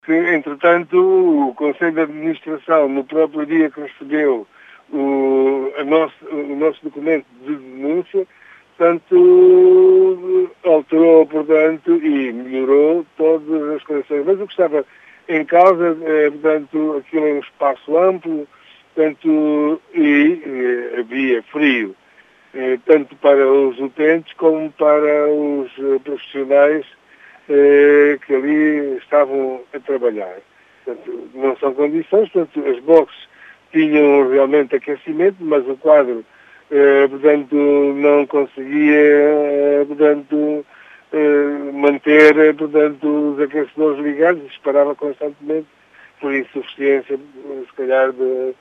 Que, entretanto, o Conselho de Administração, no próprio dia que recebeu o nosso documento de denúncia, portanto, alterou, portanto, e melhorou todas as condições. Mas o que estava em causa, portanto, aquilo é um espaço amplo, portanto, e havia frio, tanto para os utentes como para os profissionais que ali estavam a trabalhar. Portanto, não são condições, portanto, as boxes tinham realmente aquecimento, mas o quadro, portanto, não conseguia, portanto, manter, portanto, os aquecedores ligados, disparava constantemente por insuficiência, se calhar, de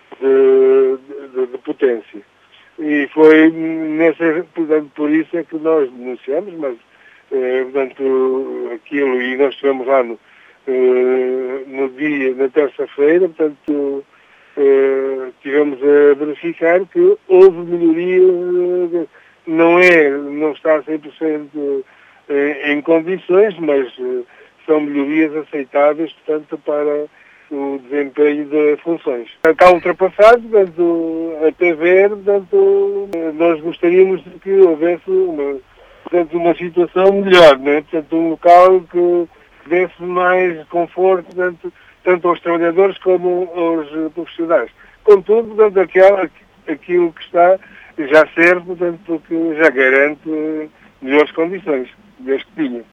potência. E foi, portanto, por isso é que nós denunciamos, mas portanto, aquilo, e nós estivemos lá no dia, na terça-feira, portanto, tivemos a verificar que houve melhoria, não está a 100% em condições, mas são melhorias aceitáveis, portanto, para o desempenho de funções. Está ultrapassado, portanto, até ver, portanto, nós gostaríamos de que houvesse uma situação melhor, né? Portanto, um local que desse mais conforto, tanto aos trabalhadores como aos profissionais. Contudo, portanto, aquilo que está já serve, portanto, porque já garante melhores condições das que tinha.